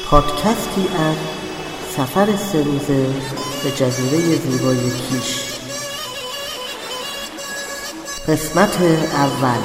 پادکستی از سفر 3 روزه به جزیره زیبای کیش. قسمت اول.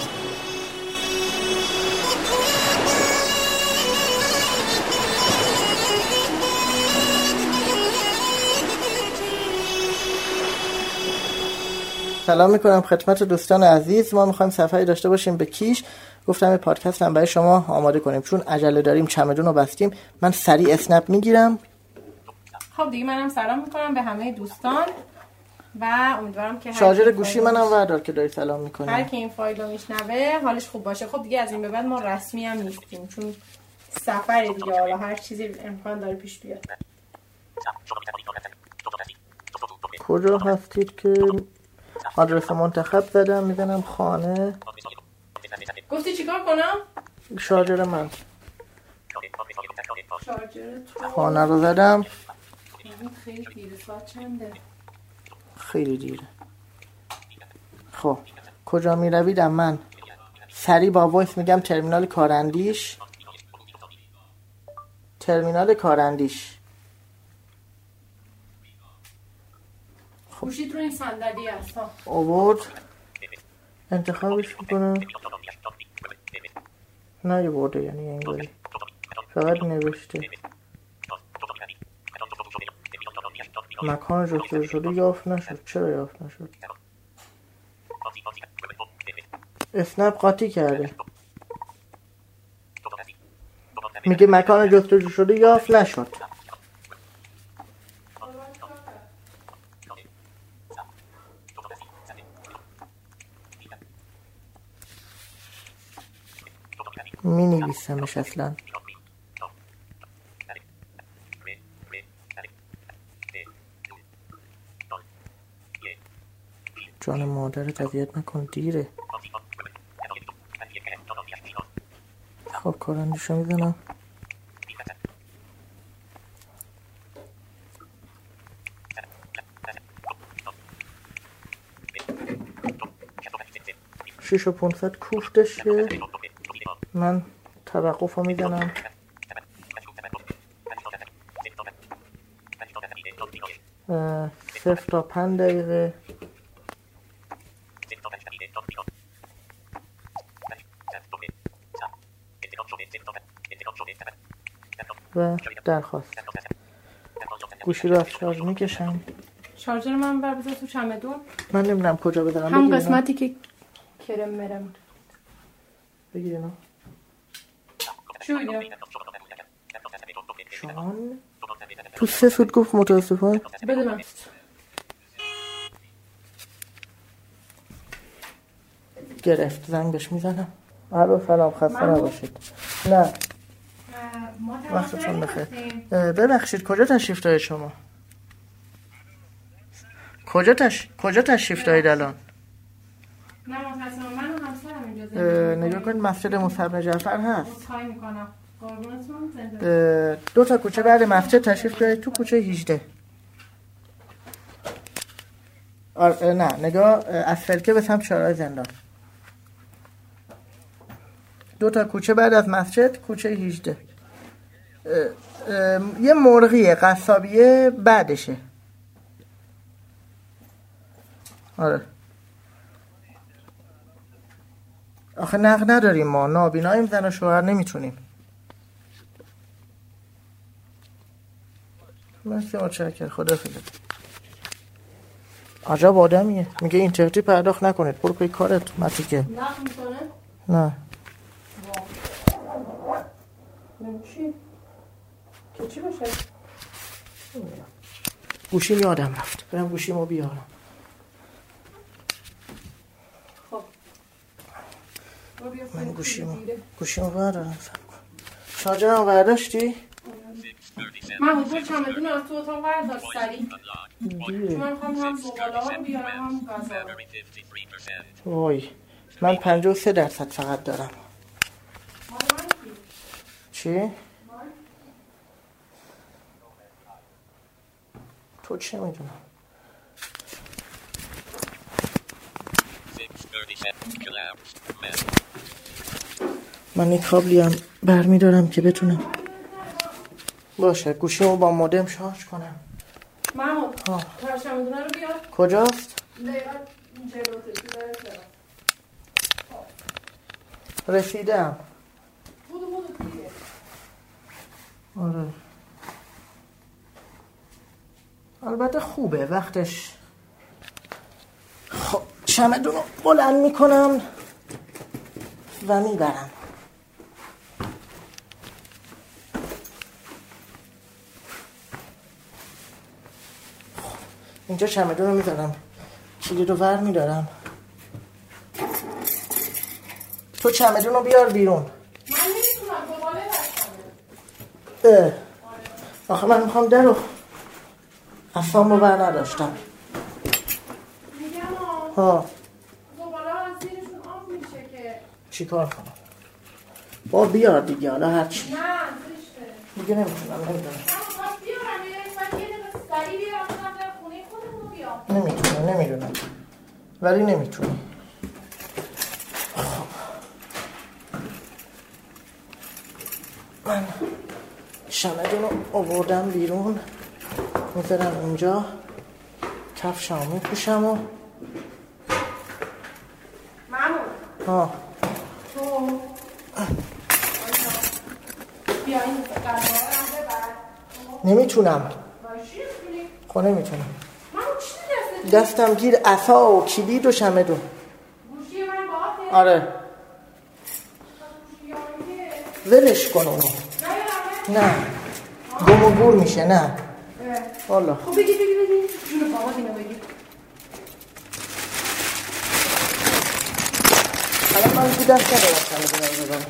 سلام میکنم خدمت دوستان عزیز. ما میخوایم سفری داشته باشیم به کیش. گفتم پادکست هم برای شما آماده کنیم چون عجله داریم، چمدون رو بستیم. من سریع اسنپ میگیرم. خب دیگه منم سلام میکنم به همه دوستان و امیدوارم که شارژر گوشی منم وردار که داری سلام میکنی. هر کی این فایل رو میشنوه حالش خوب باشه. خب دیگه از این به بعد ما رسمی هم نیستیم چون سفر دیگه، حالا هر چیزی امکان داره پیش بیاد. کجا هستید که آدرس منتخب زدم، میزنم خانه. گفتی چیکار کنم؟ شارژر من شارژر تو خانه رو زدم. خیلی دیره، ساعت چنده؟ خیلی دیره. خب کجا میرویدم؟ من سریع با وایس میگم ترمینال کاراندیش. ترمینال کاراندیش. گوشیت رو این صندلی هست ها. آورد انتخابش میکنم. نه یه برده، یعنی انگاری فقط نوشته مکان جستجو شده یافت نشد. چرا یافت نشد؟ اسنپ قاطی کرده. میگه مکان جستجو شده یافت نشد. می نویسمش اصلا. جان مادرت اذیت نکن، دیره. خب کارندیشو میزنم. شیش و 500 کوفتشه. من توقف رو میزنم. 0 تا 5 دقیقه. و درخواست. گوشی رو از شارژ میکشم. شارژر من بذار تو چمدون. من نمیدونم کجا بذارم. هم قسمتی که کرم مرم بگیر اینا. چی بگیرم؟ شان تو 3 سود گفت متاسفانه. بده من. گرفت. زنگ بهش میزنم. الو سلام، خسته نباشید. نه وقتتون بخیر. ببخشید کجا تشریف دارید شما؟ کجا تشریف دارید الان؟ نه متاسفانه من و همسرم اجازه نگاه کنید مسجد موسی بن جعفر هست. خواهی میکنم. قربونتون. 2 تا کوچه بعد مسجد تشریف دارید تو کوچه 18. نه نگاه از فرکه به سمت شارع زندان. 2 تا کوچه بعد از مسجد کوچه 18. یه مرغیه قصابیه بعدشه. آره آخه نقد نداریم، ما نابیناییم، زن و شوهر نمیتونیم. مرسی متشکرم، خداحافظ. عجب آدمیه. میگه اینترنتی پرداخت نکنید، برو پی کارت. متیکه نقد میکنه؟ نه نمیشی که چی باشه؟ گوشیم یادم رفت، برم گوشیمو بیارم. خب من گوشیمو بردارم. شارژرمو برداشتی؟ من حضور چمدون رو از تو اتاق برداشت سریع. من میخوام هم زباله ها رو بیارم هم غذا رو. وای من 53% فقط دارم. چی؟ تو چه میدونم. من یک کابلی هم برمیدارم که بتونم باشه گوشیمو با مودم شارژ کنم. محمود چمدونه رو بیار. کجاست؟ دقیقا جلوته رسیدم. بودو دیگه. آره البته خوبه وقتش. خب چمدون رو بلند میکنم و میبرم. اینجا چمدون رو میذارم، کلید رو ور میدارم. تو چمدون رو بیار بیرون. من نمیتونم دوباره بستم. آخه من میخوام در رو اصلا رو بر نداشتم. میگم دوباره از زیرشون آف میشه که چی کار کنم؟ با بیار دیگه حالا هرچی. نه زشته دیگه نمیتونم. من بیارم یه دقیقه سریع بیارم در خونه خودمون رو بیار. نمیدونم ولی نمیتونم. من چمدون رو آوردم بیرون، میذارم اونجا، کفشم میپوشم و محمود تو بیا این قراره هم ببر. نمیتونم. خب نمیتونم. دستم گیر عصا و کلید و چمدون. گوشی من باهاته. آره ولش کن اونو. نه گم و گور میشه. نه والا خب بگی جون بابا اینو بگی. الان من تو دست ندارم چمدون رو ببرم.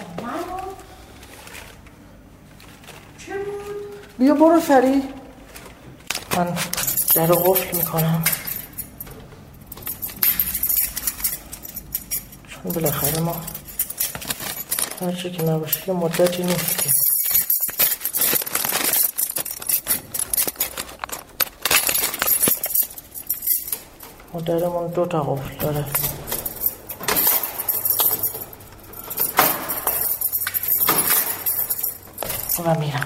چه بود؟ بیا برو سریع. من در رو قفل میکنم چون بالاخره ما هرچی که نباشه یه مدتی نیست. مادرمون 2 تا قفل داره. و میرم.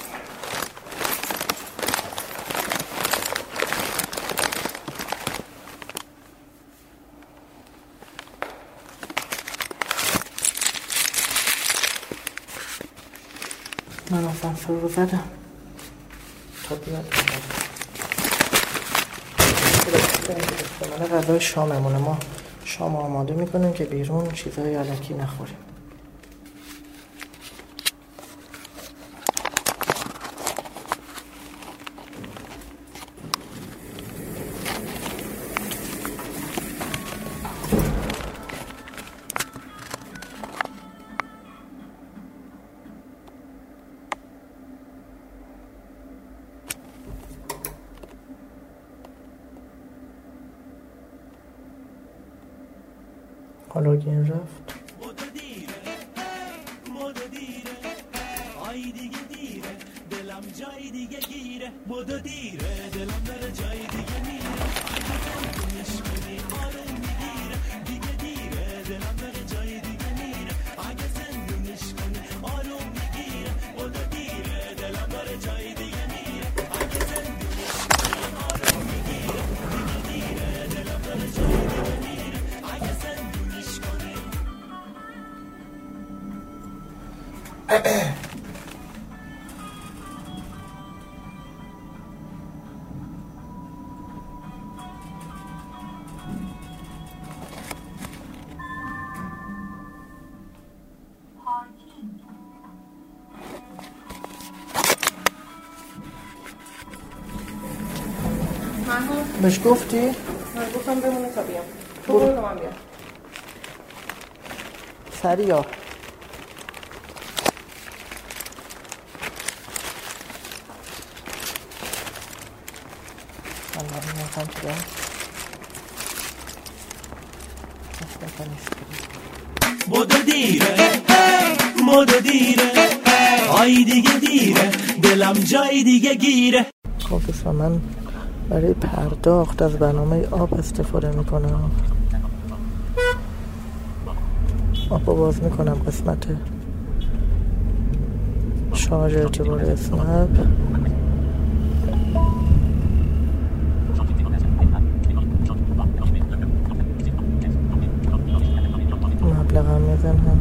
من آسانسور رو زدم تا بیاد. من غذای شاممونه. ما شام آماده میکنیم که بیرون چیزهای الکی نخوریم. هالوگین رفت. بهش گفتی؟ من گفتم بمونه تا بیام. تو برو من بیام. سریع ها. من نمیدونم چی دارم. مدو دیره آی دیگه دیره دلم جای دیگه گیره. خب دوستان من برای پرداخت از برنامه آب استفاده میکنم. آب باز میکنم قسمت شارژ اعتبار اسنپ، مبلغم میزنم.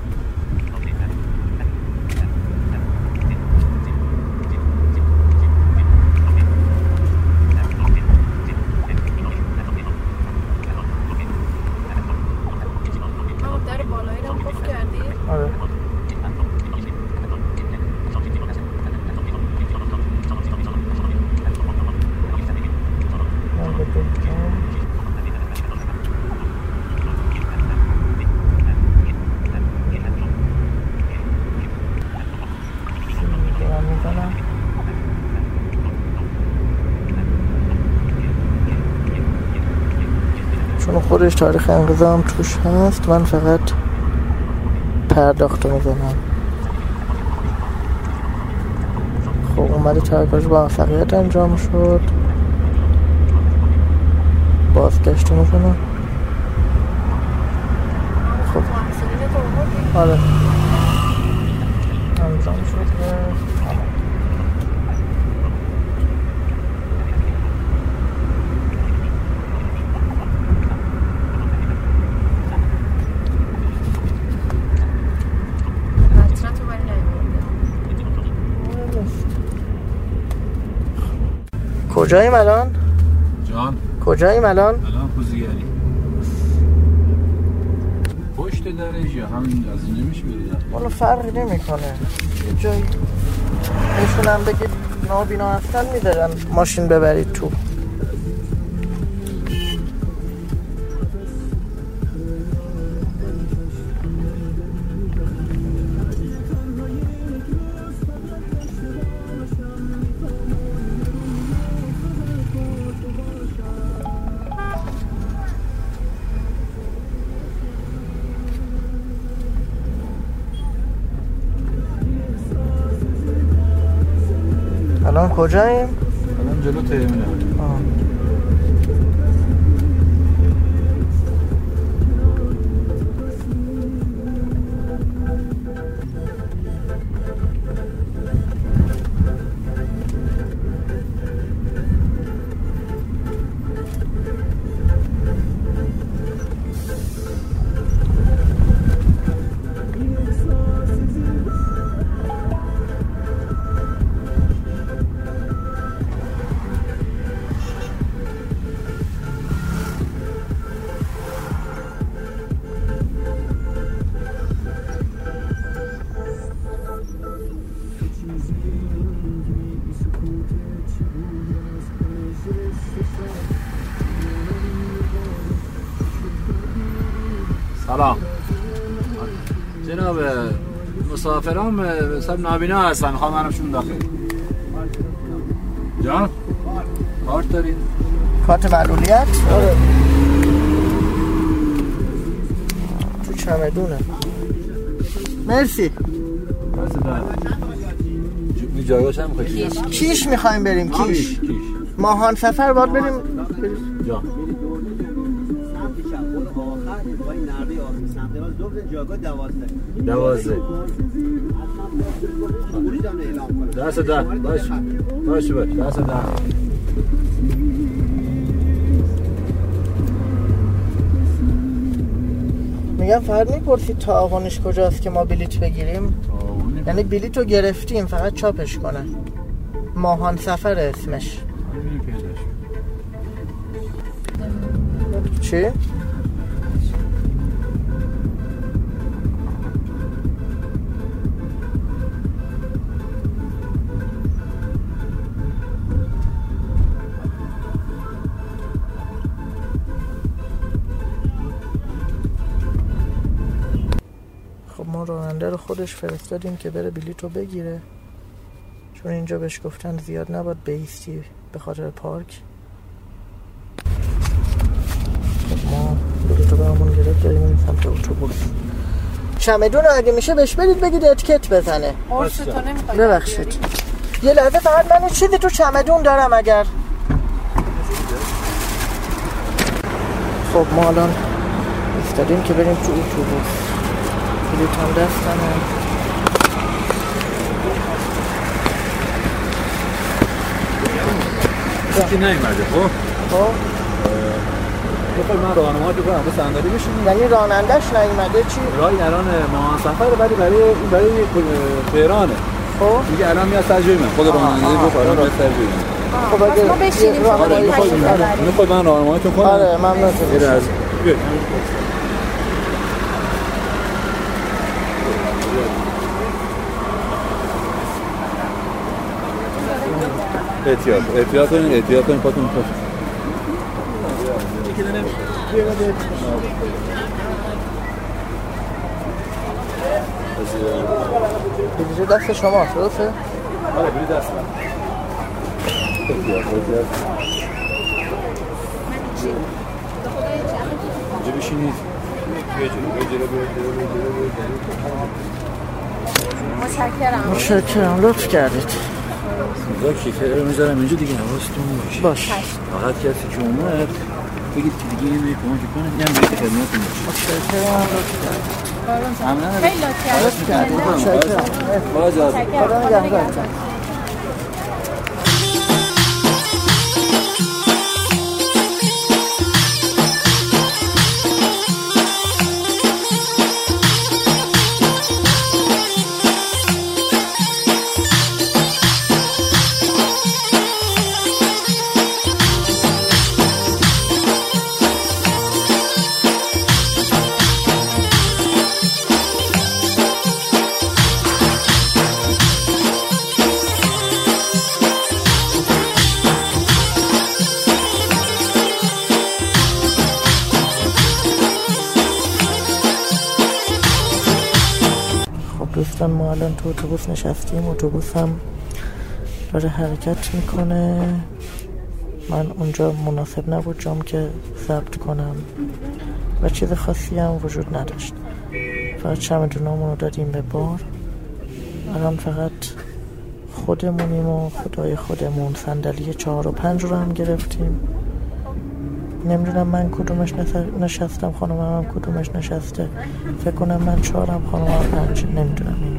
در بالایی رو گفت کردی؟ آره. چون خودش تاریخ انقضام توش هست، من فقط پرداخت رو میزنم. خب اومده ترکاش با موفقیت انجام شد، بازگشت رو میزنم. خب آره انجام شد. کجاییم الان؟ جان کجاییم الان؟ الان کوزیگری پشت درش یا همین از این نمیشه بریدن؟ والا فرقی نمی کنه، یه جایی نشونم بگید نابینا هستن میدارن ماشین ببرید تو. الان کجاییم؟ الان جلو ترمینال. سلام جناب، مسافرام سب نابینا هستن، میخوام منمشون داخل. جان کارت دارین؟ کارت معلولیت؟ آره تو چمدونه. مرسی. جایگاهش هم میخوایی؟ کیش میخوایم بریم. کیش ماهان سفر باید بریم. جان دوازده دست ده باش دست ده. میگم فقط میپرسید تعاونش کجاست که ما بلیت بگیریم؟ یعنی بلیت رو گرفتیم فقط چاپش کنن. ماهان سفر اسمش. چی؟ خب ما راننده رو خودش فرستادیم که بره بلیط رو بگیره، چون اینجا بهش گفتن زیاد نباید بیستی به خاطر پارک. خب ما بلیط رو برامون گرفت، داریم این سمت اتوبوس. چمدون رو اگه میشه بهش برید بگید اتیکت بزنه. ببخشید یه لحظه فقط من چیزی تو چمدون دارم اگر. خب ما الان ایستادیم که بریم تو اتوبوس. بلیط هم دستمه. چی نیومده. خب بخوای من راهنمایی کنم به صندلی بشینی. یعنی راننده‌اش نیومده چی؟ راهی الان ماهان سفر ولی برای تهرانه. خب میگه الان میاد سرجوی من. خود راننده گفت الان میاد سرجوی من. خب اگه ما بشینیم شما بریم تشریف ببرید. میخوای من راهنماییتون کنم؟ آره ممنونتون. بیاید. احتیاط کنین پاتون خوش. بلیط دست شما درسته؟ آره بلیط دست من. اینجا بشینید. متشکرم لطف کردید. اینجا کیفه رو میذارم اینجا دیگه حواستون باشه. باش. فقط کسی که اومد بگید که دیگه یه کمک کنه اینم بلیط خدمتتون باشه. متشکرم لطف کردید. خیلی لطف کردید. متشکرم. خدا نگهدارتون. دوستان ما الان تو اتوبوس نشستیم. اتوبوس هم داره حرکت میکنه. من اونجا مناسب نبود جام که ضبط کنم و چیز خاصی هم وجود نداشت. فقط چمدونامون رو دادیم به بار. الان فقط خودمونیم و خدای خودمون. صندلی 4 و 5 رو هم گرفتیم. نمیدونم من کدومش نشستم، خانمم هم کدومش نشسته. فکر کنم من 4م، خانمم 5. نمیدونم اینو.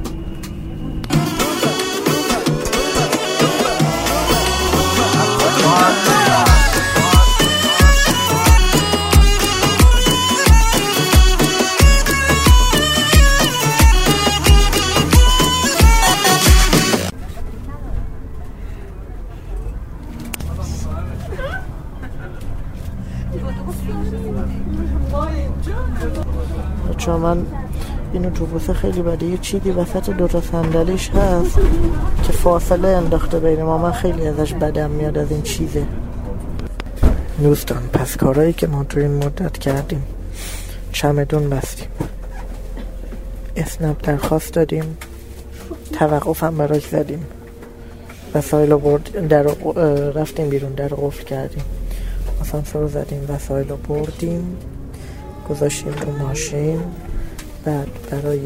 چون من این اتوبوس خیلی بده. یه چیزی وسط 2 صندلیش هست که فاصله انداخته بین ما. من خیلی ازش بدم میاد از این چیزه. دوستان پس کارهایی که ما تو این مدت کردیم: چمدون بستیم، اسنپ درخواست دادیم، توقف هم براش زدیم، وسایل رو رفتیم بیرون، در رو قفل کردیم، آسانسور رو زدیم، وسایل رو بردیم گذاشتیم رو ماشین. بعد برای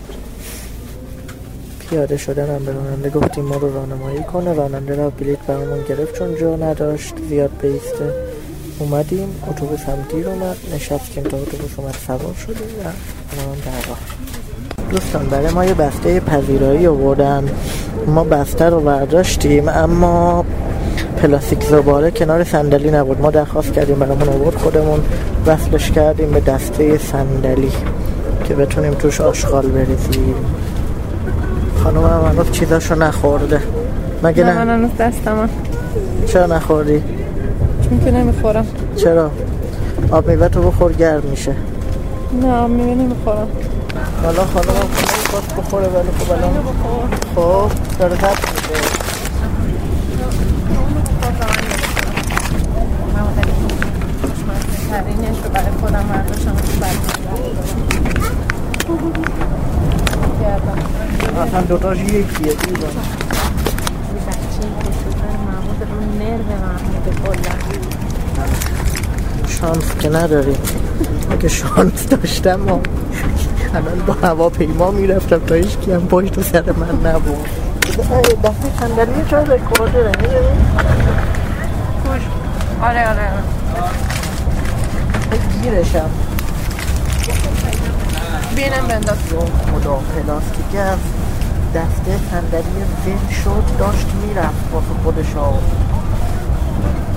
پیاده شدن هم به راننده گفتیم ما رو راهنمایی کنه. راننده را بلیط برامون گرفت چون جا نداشت زیاد بیسته. اومدیم، اتوبوس هم دیر اومد، نشستیم تا اتوبوس اومد سوار شدیم و الان در راه. دوستان برای ما یه بسته پذیرایی آوردن. ما بسته رو برداشتیم اما پلاستیک زباله کنار صندلی نبود. ما درخواست کردیم برامون آورد، خودمون وصلش کردیم به دسته صندلی که بتونیم توش آشغال بریزیم. خانم هم هنوز چیزاشو نخورده مگه نه؟ من هنوز دستم. چرا نخوردی؟ چون که نمیخورم. چرا؟ آب میوه تو بخور گرم میشه. نه آب میوه نمیخورم. حالا خانم هم خواست بخوره ولی خب الان خب داره تب میشه. ترینش رو برای خودم برداشتم اصلا دوتاش یکیه دیدم. بچه که شدن محمود رو نرو محمود کلا. شانس که نداریم. اگه شانس داشتم الان با هواپیما میرفتم تا هیچ کیم پشت و سر من نبود. دسته صندلی چرا رکورده رو میدونی؟ خوش. آره گیرشم بینم بنداز خدا پلاستیکی از دسته صندلی زن شد داشت میرفت واسه خودشا.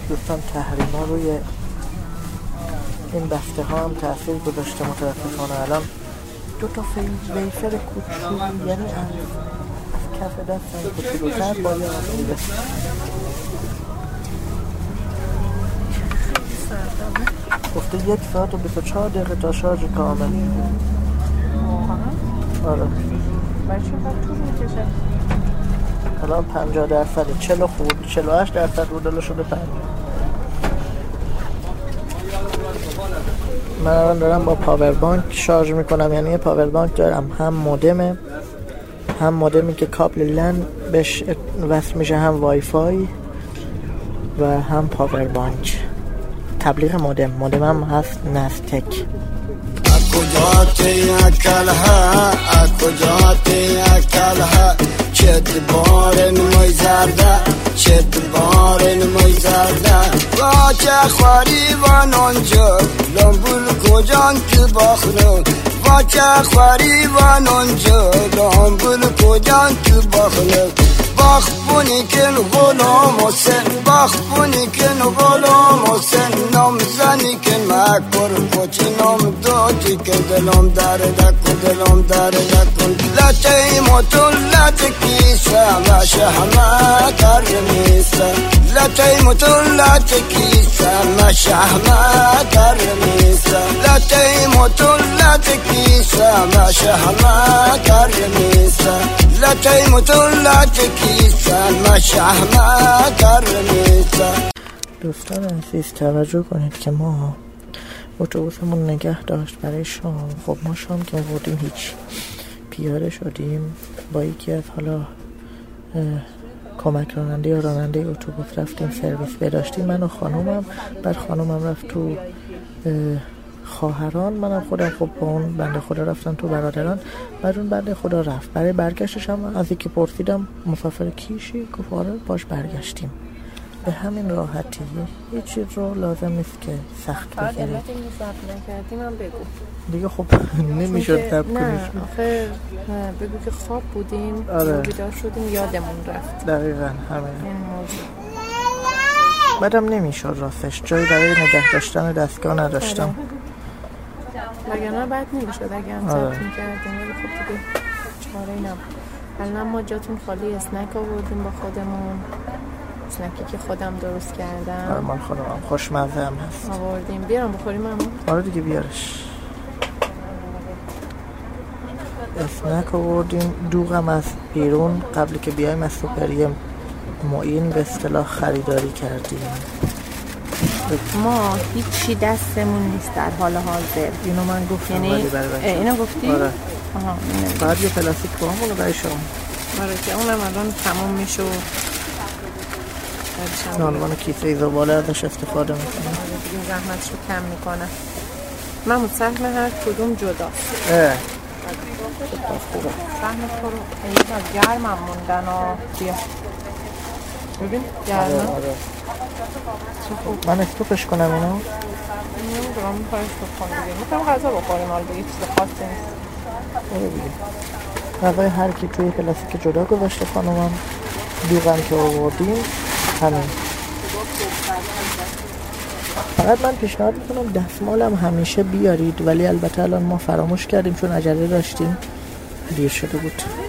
دوستان تحریم ها روی این بسته ها هم تأثیر گذاشته متاسفانه. الان 2 تا ویفر کوچولو، یعنی از کف دستم کوچولوتر باید بوده. گفته 1 ساعت و 24 دقیقه تا شارژ کامل. آره. برای چقدر طول میکشه؟ الان 50%، 40 خورد، 48% بودلو شده 50. من الان دارم با پاور بانک شارژ میکنم، یعنی یه پاور بانک دارم، هم مودمی که کابل لن بهش وصل میشه، هم وای فای و هم پاور بانک. تبلیغ مودم هم هست نزتک. اکجاتی اکلها چت بارن موی زرده واچه خواری و نانجا لامبول کجان که باخنو واچه خواری و نانجا لامبول کجان که باخنو باخ بونی کن غلام حسین نام زنی کن مکبر خوچی نام داتی کن دلم درده کن لطه مطلت کیسه و شهمه کرمیسه لطه مطلت کیسه و شهمه کرمیسه لطه مطلت کیسه و شهمه کرمیسه لطه مطلت کیسه و شهمه کرمیسه. دوستان عزیز توجه کنید که ما اتوبوسمون نگه داشت برای شام. خب ما شام که بردیم هیچ، پیاده شدیم با یکی از حالا کمک راننده یا راننده اتوبوس رفتیم سرویس بداشتیم، من و خانومم. بعد خانومم رفت تو خواهران، منم خودم خب با اون بنده خدا رفتم تو برادران. بعد اون بنده خدا رفت. برای برگشتش هم از اینکه پرسیدم مسافر کیشی؟ گفت آره باش برگشتیم. به همین راحتی، هیچ چیز رو لازم نیست که سخت بگیرید. البته اینکه ضبط نکردیم هم بگو دیگه. خب نمیشد ضبط کنیش. نه آخه بگو که خواب بودیم. آره. بیدار شدیم یادمون رفت. دقیقاً همین. این موضوع بعدم نمیشد راستش، جایی برای نگه داشتن دستگاه نداشتم. وگرنه بعد نمیشد اگه هم ضبط میکردیم، ولی خب دیگه چاره‌ای نبود. الان ما جاتون خالی اسنک آوردیم با خودمون، اسنکی که خودم درست کردم. آره من خودم خوشمزه هم هست آوردیم. بیارم بخوریم همون؟ آره دیگه بیارش. اسنک آوردیم، دوغم از بیرون قبل که بیایم از سوپریم معین به اصطلاح خریداری کردیم. ما هیچی دستمون نیست در حال حاضر. اینو من گفتم. یعنی اینو گفتی؟ آره. آها. بعد یه پلاستیک باهمونو برای شما. آره که اونم الان تموم میشه و به عنوان کیسه زباله ازش استفاده میکنم. دیگه زحمتشو کم میکنه. محمود سهم هر کدوم جداست. خوبه. سهم تو رو اینا گرمم موندن و بیا ببین گرمه. آره. من استوپش کنم اینو؟ نمیدونم میخوای استوپ کن دیگه. میخوایم غذا بخوریم حالا دیگه چیز خاصی نیست. آره دیگه. غذای هر کی توی پلاستیک جدا گذاشته خانومم. دوغم که آوردیم همین. فقط من پیشنهاد میکنم دستمالم همیشه بیارید، ولی البته الان ما فراموش کردیم چون عجله داشتیم، دیر شده بود.